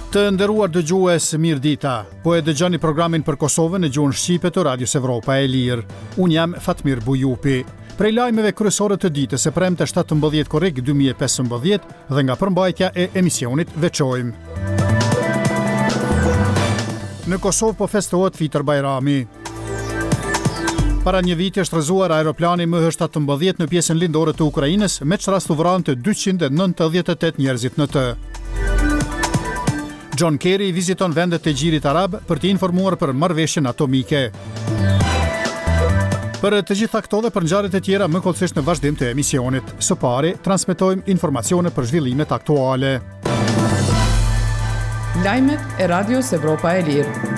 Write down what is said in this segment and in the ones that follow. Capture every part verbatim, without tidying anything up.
Të nderuar dëgjues, mirë dita. Po e dëgjoni programin për Kosovën në gjuhën shqipe të Radios Evropa e Lirë. Unë jam Fatmir Bujupi. Prej lajmeve kryesore të ditës së premte shtatëmbëdhjetë korrik dy mijë e pesëmbëdhjetë dhe nga përmbajtja e emisionit veçojmë. Në Kosovë po festohet Fitër Bajrami. Para një viti është rrëzuar aeroplani M H shtatëmbëdhjetë në pjesën lindore të Ukrainës, me që rastu vrante dyqind e nëntëdhjetë e tetë njerëzit në të. John Kerry viziton vendet e Gjirit Arab për të informuar për marrëveshjen atomike. Për të gjitha këto dhe për ngjarjet e tjera më kollësisht në vazhdim të emisionit. Së pari, transmetojmë informacione për zhvillimet aktuale. Lajmet e Radios Evropa e Lirë.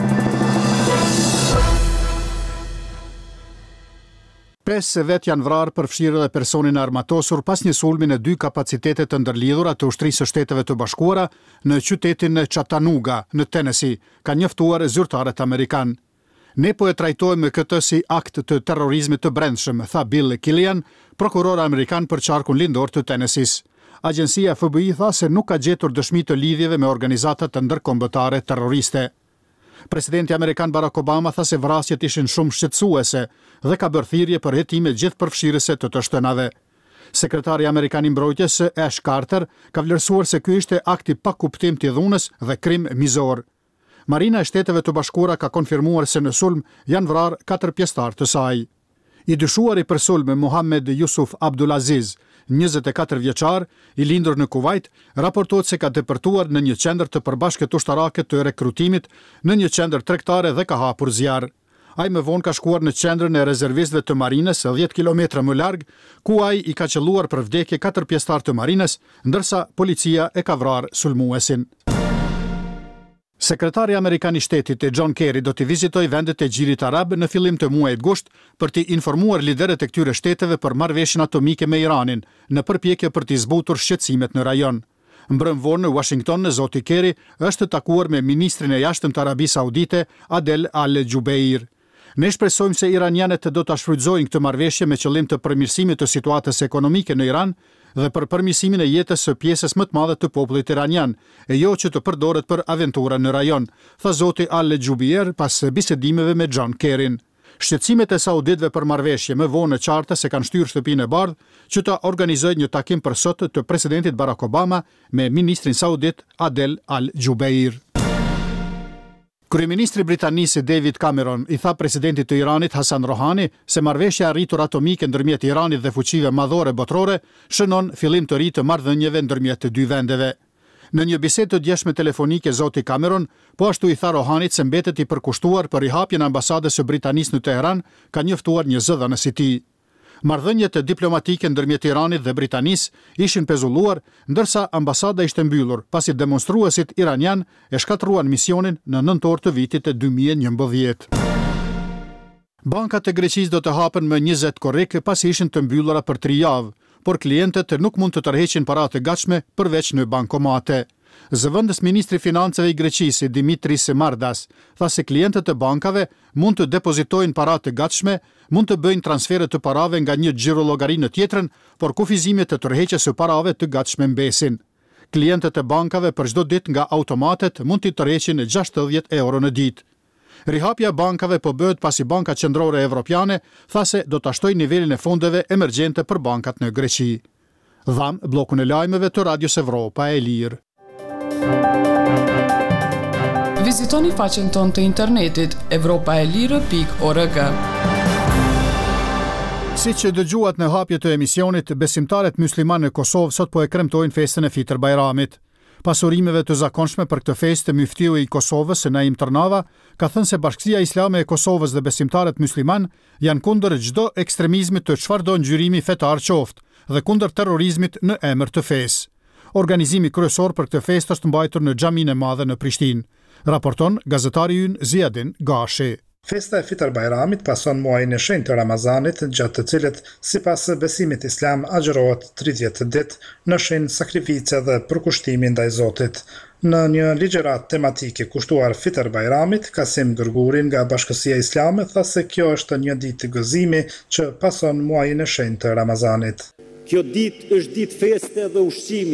Pesë vet janë vrarë përfshirë dhe personin armatosur pas një sulmi në dy kapacitete të ndërlidhura të ushtrisë së Shteteve të Bashkuara në qytetin Chattanooga, në Tennessee, ka njoftuar zyrtarët amerikan. Ne po e trajtojmë këtë si akt të terrorizmit të brendshëm, tha Bill Killian, prokuror amerikan për qarkun lindor të Tennessee. Agjencia F B I tha se nuk ka gjetur dëshmi të lidhjeve me organizata të ndërkombëtare terroriste. Presidenti amerikan Barack Obama tha se vrasjet ishin shumë shqetësuese dhe ka bërë thirrje për hetime gjithëpërfshirëse të të shtënave. Sekretari amerikan i mbrojtjes Ash Carter ka vlerësuar se ky ishte akti pa kuptim të dhunës dhe krim mizor. Marina e Shteteve të Bashkuara ka konfirmuar se në sulm janë vrarë katër pjesëtar të saj. I dyshuari për sulm Mohammed Yusuf Abdulaziz, njëzet e katër vjeçar, i lindur në Kuvajt, raportohet se ka depërtuar në një qendër të përbashkët ushtarake të rekrutimit, në një qendër tregtare dhe ka hapur zjarr. Ai më vonë ka shkuar në qendrën e rezervistëve të marinës, dhjetë kilometra më larg, ku ai i ka qelluar për vdekje katër pjesëtar të marinës, ndërsa policia e ka vrarë sulmuesin. Sekretari amerikan i shtetit John Kerry do të vizitoj vendet e Gjirit Arab në fillim të muajit gusht për të informuar liderët e këtyre shteteve për marrëveshjen atomike me Iranin, në përpjekje për të zbutur shqetësimet në rajon. Mbrëm vonë në Washington, në zoti Kerry është takuar me ministrin e jashtëm të Arabisë Saudite, Adel Al-Jubeir. Ne shpresojmë se iranianët do ta shfrytëzojnë këtë marrëveshje me qëllim të përmirësimit të situatës ekonomike në Iran dhe për përmirësimin e jetës së pjesës më të madhe të popullit iranian, e jo që të përdoret për aventura në rajon, tha zoti Al-Jubeir pas bisedimeve me John Kerryn. Shqetësimet e sauditëve për marrëveshje më vonë qarta se kanë shtyrë shtëpinë e bardhë që ta organizojë një takim për sot të presidentit Barack Obama me ministrin saudit Adel Al-Jubeir. Kryeministri britanisë David Cameron i tha presidentit të Iranit Hasan Rohani se marrëveshja e arritur atomike ndërmjet Iranit dhe fuqive madhore botërore shënon fillim të ri të marrëdhënieve ndërmjet të dy vendeve. Në një bisedë të djeshme telefonike zoti Cameron, po ashtu i tha Rohanit se mbetet i përkushtuar për rihapjen e ambasadës së Britanisë në Teheran, ka njoftuar një zëdhënës i tij. Marrëdhëniet diplomatike ndërmjet Iranit dhe Britanisë ishin pezulluar, ndërsa ambasada ishte mbyllur, pasi demonstruesit iranian e shkatruan misionin në nëntor të vitit e dy mijë e njëmbëdhjetë. Bankat e Greqisë do të hapen më njëzet korrik pasi ishin të mbyllura për tri javë, por klientët nuk mund të tërheqin paratë e gatshme përveç në bankomate. Zëvendës ministri financave i Greqisë Dimitris Mardas tha se klientët e bankave mund të depozitojnë paratë e gatshme, mund të bëjnë transfere të parave nga një xhirologari në tjetrën, por kufizimet të tërheqjes së parave të gatshme mbesin. Klientët e bankave për çdo ditë nga automatet mund të tërheqin gjashtëdhjetë euro në ditë. Rihapja bankave po bëhet pasi Banka Qendrore Evropiane tha se do ta shtojë nivelin e fondeve emergjente për bankat në Greqi. Dham bllokun e lajmeve të Radios Evropa e Lirë. Vizitoni faqen tonë të internetit evropaelire pikë org. Si që dëgjuat në hapje të emisionit, besimtarët musliman në Kosovë sot po e kremtojnë festën e Fitër Bajramit. Pasurimeve të zakonshme për këtë festë, muftiu i Kosovës, Naim Tërnava, ka thënë se Bashkia Islame e Kosovës dhe besimtarët musliman janë kundër çdo ekstremizmi të çfarëdo ngjyrimi fetar qoftë dhe kundër terrorizmit në emër të fesë. Organizimi kryesor për këtë festë është mbajtur në Xhaminë e Madhe në Prishtinë, raporton gazetari ynë Ziadin Gashi. Festa e Fitër Bajramit pason muajin e shenjtë të Ramazanit, gjatë të cilit sipas besimit islam agjërohet tridhjetë ditë në shenjë sakrifice dhe përkushtimi ndaj Zotit. Në një ligjërat tematike kushtuar Fitër Bajramit, Kasim Gërguri nga Bashkësia Islame tha se kjo është një ditë gëzimi që pason muajin e shenjtë të Ramazanit. Kjo ditë është ditë feste dhe ushqimi,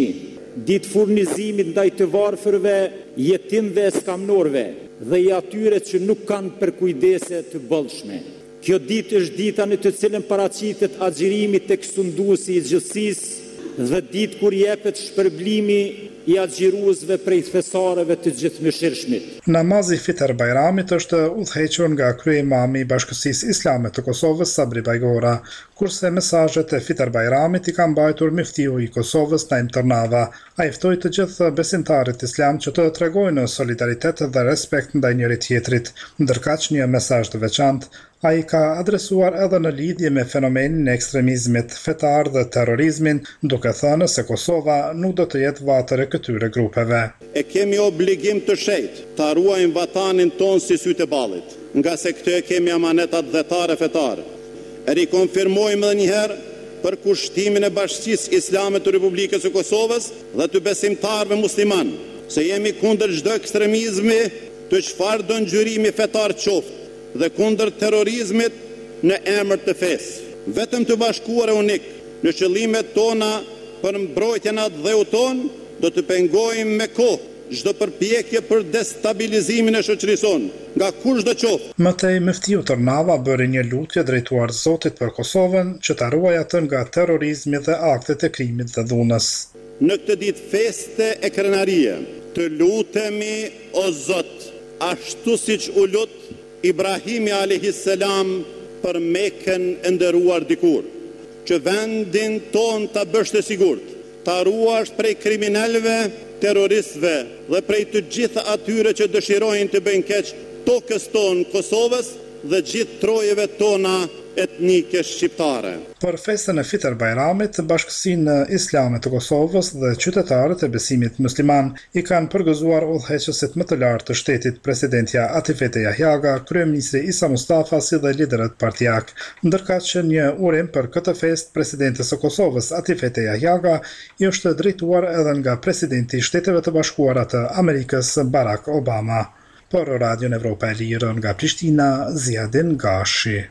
ditë furnizimit ndaj të varfërve, jetimve e skamnorve dhe i atyre që nuk kanë përkujdese të bollshme. Kjo ditë është dita në të cilën paraqitet agjërimi tek sunduesi i gjithësisë dhe ditë kur jepet shpërblimi i agjëruesve prej fesareve të gjithëmëshirshmit. Namazi Fitr Bajramit është udhëhequr nga kryemami i Bashkësisë Islame të Kosovës Sabri Bajgora, kurse mesazhet e Fitr Bajramit i ka mbajtur muftiu i Kosovës Naim Tornava. Ai ftoi të gjithë besimtarët islam që të tregojnë solidaritet dhe respekt ndaj njëri tjetrit, ndërkaq një mesazh të veçantë ai ka adresuar edhe në lidhje me fenomenin e ekstremizmit fetar dhe terrorizmin, duke thënë se Kosova nuk do të jetë vatër e këtyre grupeve. E kemi obligim të shenjtë ta ruajmë vatanin ton si sytë e ballit, nga se këtë e kemi amanetat dhetare fetare. E rikonfirmojmë edhe një herë për kushtimin e Bashkisë Islame të Republikës së Kosovës dhe të besimtarëve musliman, se jemi kundër çdo ekstremizmi të çfarë do ngjyrimi fetar qoftë dhe kundër terrorizmit në emër të fesë. Vetëm të bashkuar e unik në qëllimet tona për mbrojtjen e dheut ton, do të pengojmë me kohë çdo përpjekje për destabilizimin e shoqërisë sonë, nga kushdo qoftë. Mëtej muftiu Tornava bëri një lutje drejtuar Zotit për Kosovën që ta ruajë atë nga terrorizmi dhe aktet e krimit dhe dhunës. Në këtë ditë feste e krenarie, të lutemi o Zot, ashtu siç u lut Ibrahimi alayhis salam për Mekën e nderuar dikur, që vendin ton ta bësh të sigurt, ta ruash prej kriminalëve, terroristëve dhe prej të gjitha atyre që dëshirojnë të bëjnë keq tokës tonë Kosovës dhe gjithë trojeve tona etnike shqiptare. Për festën e Fitr Bajramit, Bashkësinë Islame të Kosovës dhe qytetarët e besimit musliman i kanë përgëzuar udhëheqësit më të lartë të shtetit, presidentja Atifete Jahjaga, kryeministri Isa Mustafa si dhe liderët partijak. Ndërkaq që një urim për këtë fest presidentes së Kosovës Atifete Jahjaga i është drejtuar edhe nga presidenti i Shteteve të Bashkuara të Amerikës Barack Obama. Për Radion Evropa e Lirë nga Prishtina, Ziadin Gashi.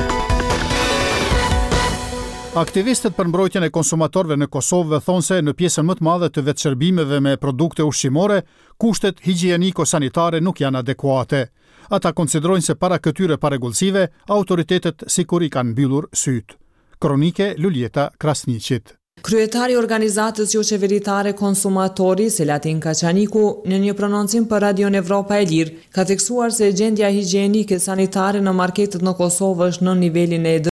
Aktivistët për mbrojtjen e konsumatorëve në Kosovë thonë se në pjesën më të madhe të vetëshërbimeve me produkte ushqimore, kushtet higjieniko-sanitare nuk janë adekuate. Ata konsiderojnë se para këtyre paregullësive, autoritetet sikur i kanë mbyllur syt. Kronike Luljeta Krasniqit. Kryetari i organizatës jo qeveritare Konsumatori, Selatin Kaçaniku, në një prononcim për Radion Evropa e Lirë, ka theksuar se gjendja higjienike sanitare në marketet në Kosovë është në nivelin e